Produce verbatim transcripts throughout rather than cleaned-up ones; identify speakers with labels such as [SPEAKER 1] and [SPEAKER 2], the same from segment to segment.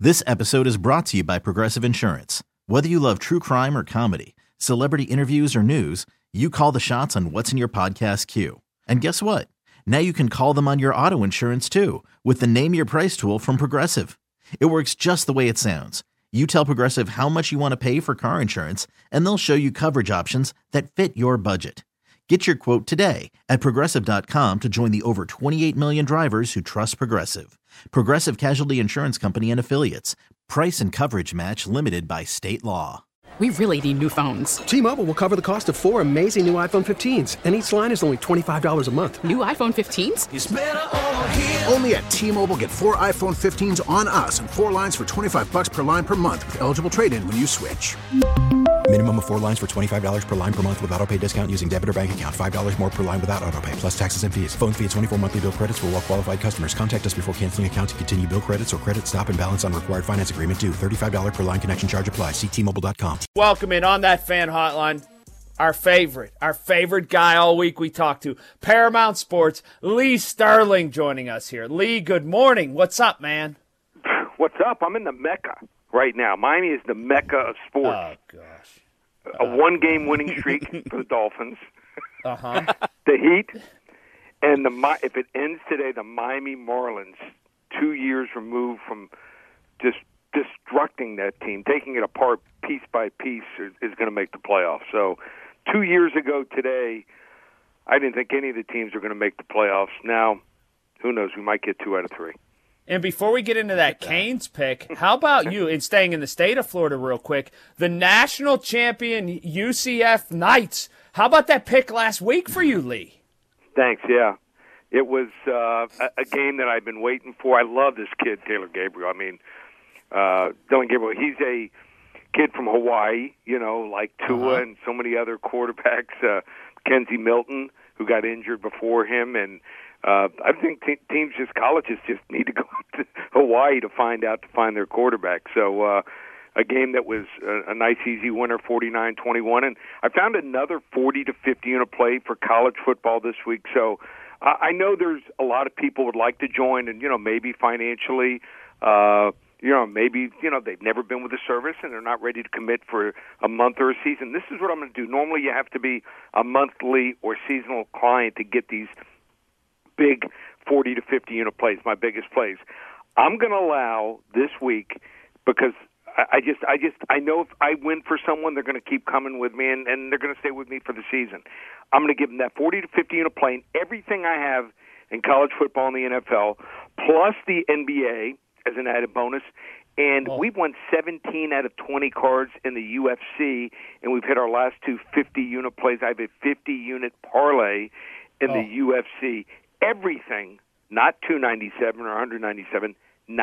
[SPEAKER 1] This episode is brought to you by Progressive Insurance. Whether you love true crime or comedy, celebrity interviews or news, you call the shots on what's in your podcast queue. And guess what? Now you can call them on your auto insurance too with the Name Your Price tool from Progressive. It works just the way it sounds. You tell Progressive how much you want to pay for car insurance, and they'll show you coverage options that fit your budget. Get your quote today at Progressive dot com to join the over twenty-eight million drivers who trust Progressive. Progressive Casualty Insurance Company and Affiliates. Price and coverage match limited by state law.
[SPEAKER 2] We really need new phones.
[SPEAKER 3] T-Mobile will cover the cost of four amazing new iPhone fifteens, and each line is only twenty-five dollars a month.
[SPEAKER 2] New iPhone fifteens?
[SPEAKER 4] It's better over here.
[SPEAKER 5] Only at T-Mobile, get four iPhone fifteens on us and four lines for twenty-five bucks per line per month with eligible trade-in when you switch.
[SPEAKER 6] Minimum of four lines for twenty-five dollars per line per month with autopay discount using debit or bank account. five dollars more per line without autopay, plus taxes and fees. Phone fee at twenty-four monthly bill credits for well-qualified customers. Contact us before canceling account to continue bill credits or credit stop and balance on required finance agreement due. thirty-five dollars per line connection charge applies. See T Mobile dot com.
[SPEAKER 7] Welcome in on that fan hotline. Our favorite, our favorite guy all week we talked to, Paramount Sports, Lee Sterling joining us here. Lee, good morning. What's up, man?
[SPEAKER 8] What's up? I'm in the Mecca right now. Miami is the Mecca of sports.
[SPEAKER 7] Oh, gosh.
[SPEAKER 8] A one-game winning streak for the Dolphins.
[SPEAKER 7] Uh-huh.
[SPEAKER 8] The Heat. And the if it ends today, the Miami Marlins, two years removed from just destructing that team, taking it apart piece by piece, is, is going to make the playoffs. So two years ago today, I didn't think any of the teams are going to make the playoffs. Now, who knows? We might get two out of three.
[SPEAKER 7] And before we get into that Canes pick, how about you, and staying in the state of Florida real quick, the national champion U C F Knights. How about that pick last week for you, Lee?
[SPEAKER 8] Thanks, yeah. It was uh, a, a game that I've been waiting for. I love this kid, Taylor Gabriel. I mean, uh, Dylan Gabriel, he's a kid from Hawaii, you know, like Tua
[SPEAKER 7] uh-huh.
[SPEAKER 8] and so many other quarterbacks, uh, Kenzie Milton, who got injured before him, and Uh, I think te- teams, just colleges, just need to go to Hawaii to find out to find their quarterback. So uh, a game that was a, a nice, easy winner, forty-nine twenty-one. And I found another forty to fifty unit play for college football this week. So uh, I know there's a lot of people would like to join, and, you know, maybe financially, uh, you know, maybe, you know, they've never been with a service and they're not ready to commit for a month or a season. This is what I'm going to do. Normally you have to be a monthly or seasonal client to get these big forty to fifty unit plays, my biggest plays. I'm going to allow this week, because I, I just, I just, I know if I win for someone, they're going to keep coming with me, and, and they're going to stay with me for the season. I'm going to give them that forty to fifty unit play and everything I have in college football and the N F L, plus the N B A as an added bonus. And oh. we've won seventeen out of twenty cards in the U F C, and we've hit our last two fifty unit plays. I have a fifty unit parlay in oh. the U F C. Everything, not two ninety-seven or one ninety-seven,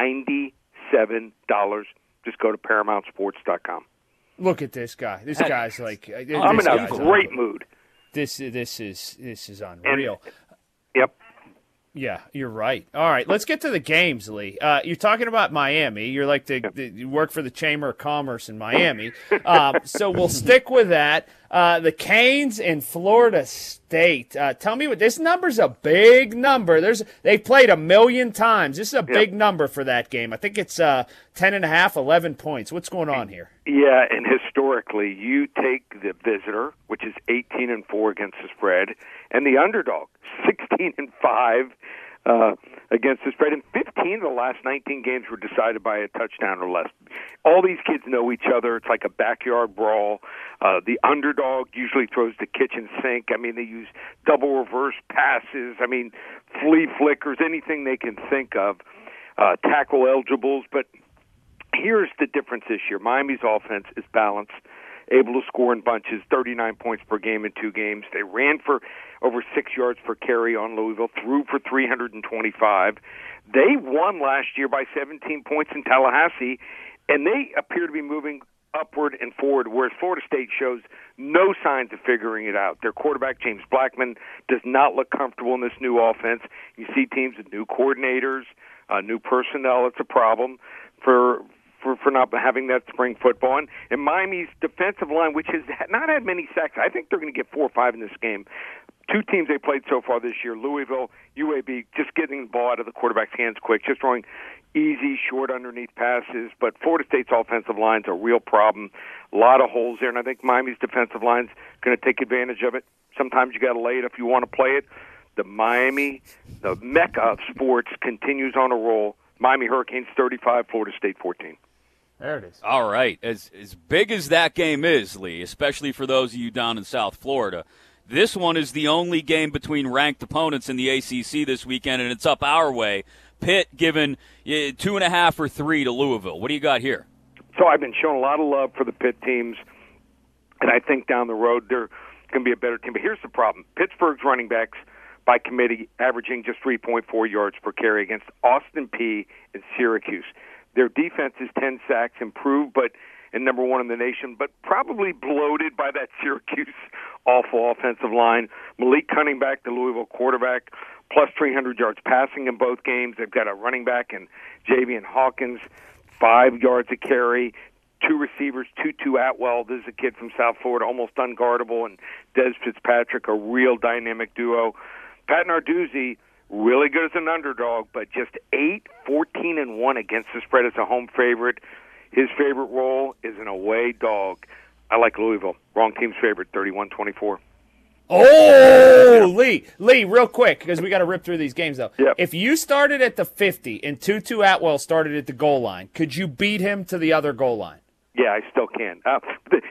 [SPEAKER 8] ninety-seven dollars. Just go to paramount sports dot com.
[SPEAKER 7] Look at this guy. This guy's like uh,
[SPEAKER 8] I'm
[SPEAKER 7] this
[SPEAKER 8] in a great
[SPEAKER 7] unreal.
[SPEAKER 8] mood.
[SPEAKER 7] This this is this is unreal.
[SPEAKER 8] And, yep.
[SPEAKER 7] Yeah, you're right. All right, let's get to the games, Lee. Uh, you're talking about Miami. You're like the, the you work for the Chamber of Commerce in Miami. Um, so we'll stick with that. Uh, the Canes and Florida State. Uh, tell me what this number's a big number. There's they've played a million times. This is a big
[SPEAKER 8] yep.
[SPEAKER 7] number for that game. I think it's uh, ten and a half, eleven points. What's going on here?
[SPEAKER 8] Yeah, and historically, you take the visitor, which is eighteen and four against the spread, and the underdog, sixteen and five uh, against the spread. And fifteen of the last nineteen games were decided by a touchdown or less. All these kids know each other. It's like a backyard brawl. Uh, the underdog usually throws the kitchen sink. I mean, they use double reverse passes. I mean, flea flickers, anything they can think of, uh, tackle eligibles. But here's the difference this year. Miami's offense is balanced, able to score in bunches, thirty-nine points per game in two games. They ran for over six yards per carry on Louisville, threw for three hundred twenty-five. They won last year by seventeen points in Tallahassee, and they appear to be moving upward and forward, whereas Florida State shows no signs of figuring it out. Their quarterback, James Blackman, does not look comfortable in this new offense. You see teams with new coordinators, uh, new personnel. It's a problem for for, for not having that spring football. And, and Miami's defensive line, which has not had many sacks, I think they're going to get four or five in this game. Two teams they played so far this year, Louisville, U A B, just getting the ball out of the quarterback's hands quick, just throwing easy, short underneath passes. But Florida State's offensive line's a real problem. A lot of holes there, and I think Miami's defensive line's going to take advantage of it. Sometimes you got to lay it if you want to play it. The Miami, the mecca of sports, continues on a roll. Miami Hurricanes thirty-five, Florida State fourteen.
[SPEAKER 7] There it is.
[SPEAKER 4] All right. As as big as that game is, Lee, especially for those of you down in South Florida, this one is the only game between ranked opponents in the A C C this weekend, and it's up our way. Pitt giving uh, two and a half or three to Louisville. What do you got here?
[SPEAKER 8] So I've been showing a lot of love for the Pitt teams, and I think down the road they're going to be a better team. But here's the problem. Pittsburgh's running backs by committee averaging just three point four yards per carry against Austin Peay and Syracuse. Their defense is ten sacks, improved, but and number one in the nation, but probably bloated by that Syracuse awful offensive line. Malik Cunningham, the Louisville quarterback, plus three hundred yards passing in both games. They've got a running back in Javian Hawkins, five yards a carry. Two receivers, Tutu Atwell, this is a kid from South Florida, almost unguardable, and Des Fitzpatrick, a real dynamic duo. Pat Narduzzi, really good as an underdog, but just eight, fourteen, and one against the spread as a home favorite. His favorite role is an away dog. I like Louisville. Wrong team's favorite, thirty-one twenty-four.
[SPEAKER 7] Oh, Lee, Lee, real quick, because we got to rip through these games, though.
[SPEAKER 8] Yep.
[SPEAKER 7] If you started at the fifty and Tutu Atwell started at the goal line, could you beat him to the other goal line?
[SPEAKER 8] Yeah, I still can. Uh,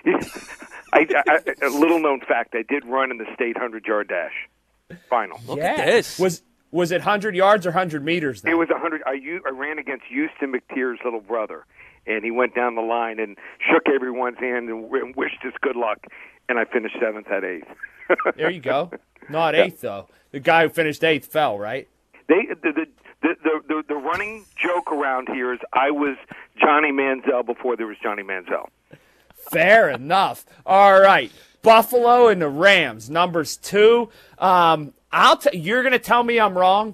[SPEAKER 8] I, I, a little-known fact, I did run in the state hundred-yard dash final.
[SPEAKER 4] Look
[SPEAKER 7] yeah.
[SPEAKER 4] at this.
[SPEAKER 7] Was was it one hundred yards or one hundred meters? Then?
[SPEAKER 8] It was one hundred. I, I ran against Houston McTeer's little brother, and he went down the line and shook everyone's hand and, and wished us good luck, and I finished seventh at eighth.
[SPEAKER 7] There you go. Not eighth, though. The guy who finished eighth fell, right?
[SPEAKER 8] They the the, the the the the running joke around here is I was Johnny Manziel before there was Johnny Manziel.
[SPEAKER 7] Fair enough. All right, Buffalo and the Rams, numbers two. Um, I'll t- you're going to tell me I'm wrong.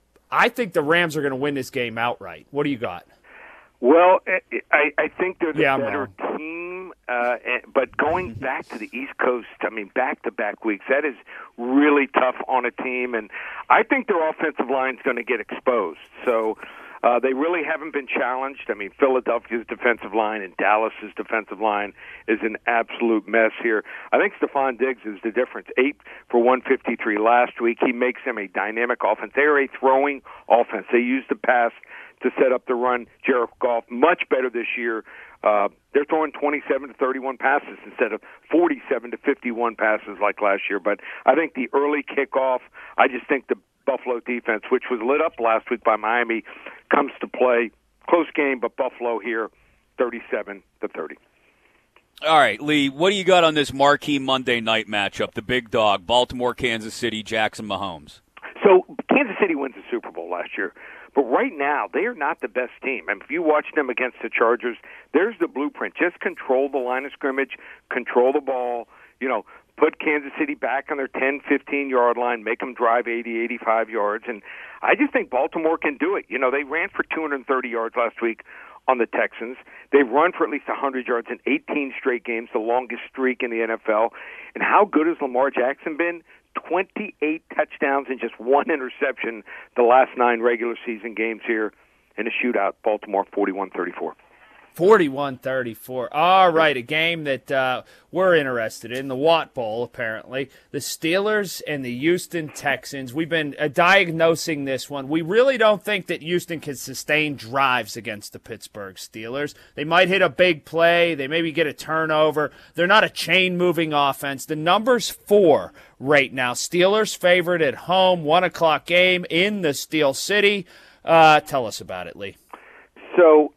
[SPEAKER 7] I think the Rams are going to win this game outright. What do you got?
[SPEAKER 8] Well, I, I think they're the
[SPEAKER 7] yeah,
[SPEAKER 8] better team, uh, but going back to the East Coast, I mean, back-to-back weeks, that is really tough on a team, and I think their offensive line is going to get exposed. So uh, they really haven't been challenged. I mean, Philadelphia's defensive line and Dallas's defensive line is an absolute mess here. I think Stephon Diggs is the difference. Eight for one fifty-three last week. He makes them a dynamic offense. They are a throwing offense. They use the pass to set up the run. Jared Goff, much better this year. Uh, they're throwing twenty-seven to thirty-one passes instead of forty-seven to fifty-one passes like last year. But I think the early kickoff, I just think the Buffalo defense, which was lit up last week by Miami, comes to play. Close game, but Buffalo here, thirty-seven to thirty.
[SPEAKER 4] All right, Lee, what do you got on this marquee Monday night matchup, the big dog, Baltimore, Kansas City, Jackson, Mahomes?
[SPEAKER 8] So Kansas City wins the Super Bowl last year. But right now, they are not the best team. I mean, if you watch them against the Chargers, there's the blueprint. Just control the line of scrimmage, control the ball, you know, put Kansas City back on their ten, fifteen-yard line, make them drive eighty, eighty-five yards. And I just think Baltimore can do it. You know, they ran for two hundred thirty yards last week on the Texans. They've run for at least one hundred yards in eighteen straight games, the longest streak in the N F L. And how good has Lamar Jackson been? twenty-eight touchdowns and just one interception the last nine regular season games here in a shootout. Baltimore forty-one thirty-four.
[SPEAKER 7] forty-one thirty-four. All right, a game that uh, we're interested in, the Watt Bowl, apparently. The Steelers and the Houston Texans. We've been uh, diagnosing this one. We really don't think that Houston can sustain drives against the Pittsburgh Steelers. They might hit a big play. They maybe get a turnover. They're not a chain-moving offense. The number's four right now. Steelers favored at home, one o'clock game in the Steel City. Uh, tell us about it, Lee.
[SPEAKER 8] So,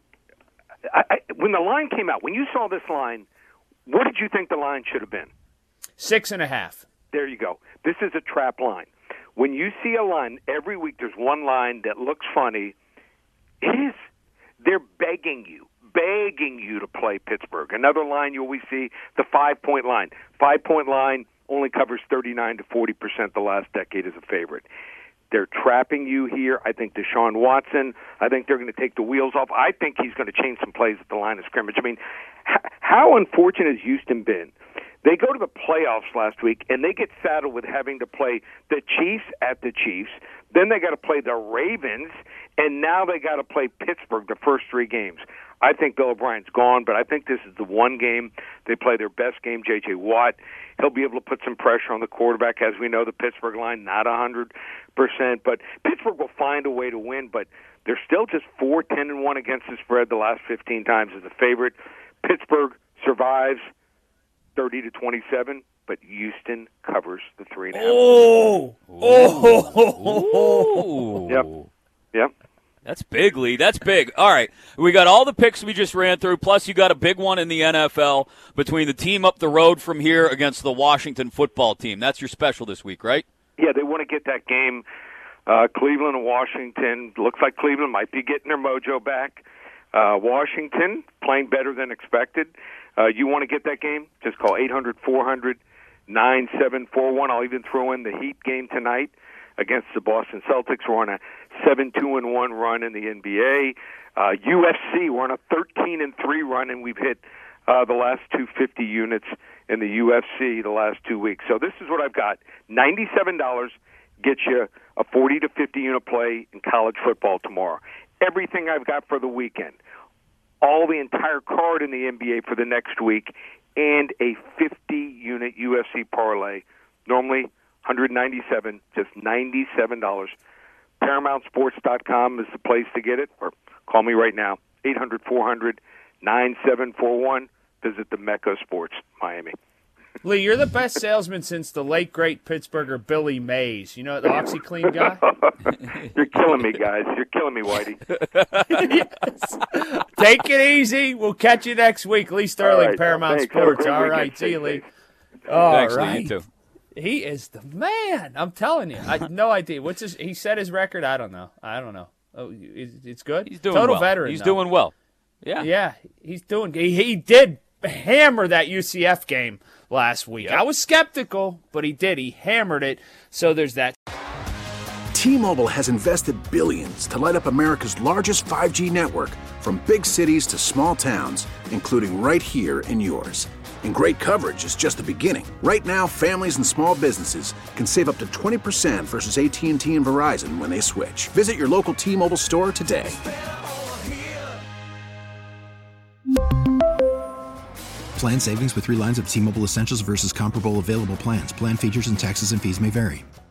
[SPEAKER 8] I, I, when the line came out, when you saw this line, what did you think the line should have been?
[SPEAKER 7] Six and a half.
[SPEAKER 8] There you go. This is a trap line. When you see a line, every week there's one line that looks funny. It is. They're begging you, begging you to play Pittsburgh. Another line you always see, the five-point line. Five-point line only covers thirty-nine to forty percent the last decade as a favorite. They're trapping you here. I think Deshaun Watson, I think they're going to take the wheels off. I think he's going to change some plays at the line of scrimmage. I mean, h- how unfortunate has Houston been? They go to the playoffs last week, and they get saddled with having to play the Chiefs at the Chiefs. Then they got to play the Ravens, and now they got to play Pittsburgh the first three games. I think Bill O'Brien's gone, but I think this is the one game they play their best game. J J. Watt, he'll be able to put some pressure on the quarterback. As we know, the Pittsburgh line, not one hundred percent. But Pittsburgh will find a way to win, but they're still just four ten and one against the spread the last fifteen times as a favorite. Pittsburgh survives thirty to twenty-seven, but Houston covers the three and a half.
[SPEAKER 7] Oh! Oh!
[SPEAKER 8] Yep. Yep.
[SPEAKER 4] That's big, Lee. That's big. All right. We got all the picks we just ran through, plus you got a big one in the N F L between the team up the road from here against the Washington football team. That's your special this week, right?
[SPEAKER 8] Yeah, they want to get that game. Uh, Cleveland and Washington. Looks like Cleveland might be getting their mojo back. Uh, Washington playing better than expected. Uh, you want to get that game? Just call eight hundred, four hundred, nine seven four one. I'll even throw in the Heat game tonight against the Boston Celtics. We're on a seven two and one run in the N B A. Uh, U F C, we're on a thirteen and three run, and we've hit uh, the last two fifty units in the U F C the last two weeks. So this is what I've got. ninety-seven dollars gets you a forty to fifty unit play in college football tomorrow. Everything I've got for the weekend. All the entire card in the N B A for the next week, and a fifty unit U F C parlay. Normally one hundred ninety-seven dollars, just ninety-seven dollars. Paramount Sports dot com is the place to get it, or call me right now, eight hundred, four hundred, nine seven four one. Visit the Mecca Sports, Miami.
[SPEAKER 7] Lee, you're the best salesman since the late, great Pittsburgher Billy Mays. You know, the OxyClean guy?
[SPEAKER 8] You're killing me, guys. You're killing me, Whitey.
[SPEAKER 7] Yes. Take it easy. We'll catch you next week. Lee Sterling,
[SPEAKER 8] right,
[SPEAKER 7] Paramount
[SPEAKER 8] thanks.
[SPEAKER 7] Sports.
[SPEAKER 8] All
[SPEAKER 7] All
[SPEAKER 8] right,
[SPEAKER 7] right. See you, Lee.
[SPEAKER 4] Thanks,
[SPEAKER 7] All
[SPEAKER 4] Lee.
[SPEAKER 7] right.
[SPEAKER 4] You too.
[SPEAKER 7] He is the man. I'm telling you. I had no idea. What's his? He set his record. I don't know. I don't know. Oh, it's good.
[SPEAKER 4] He's doing
[SPEAKER 7] Total
[SPEAKER 4] well.
[SPEAKER 7] veteran.
[SPEAKER 4] He's
[SPEAKER 7] though.
[SPEAKER 4] doing well. Yeah.
[SPEAKER 7] Yeah, he's doing. He, he did hammer that U C F game last week.
[SPEAKER 4] Yep.
[SPEAKER 7] I was skeptical, but he did. He hammered it. So there's that.
[SPEAKER 5] T-Mobile has invested billions to light up America's largest five G network, from big cities to small towns, including right here in yours. And great coverage is just the beginning. Right now, families and small businesses can save up to twenty percent versus A T and T and Verizon when they switch. Visit your local T-Mobile store today.
[SPEAKER 6] Plan savings with three lines of T-Mobile Essentials versus comparable available plans. Plan features and taxes and fees may vary.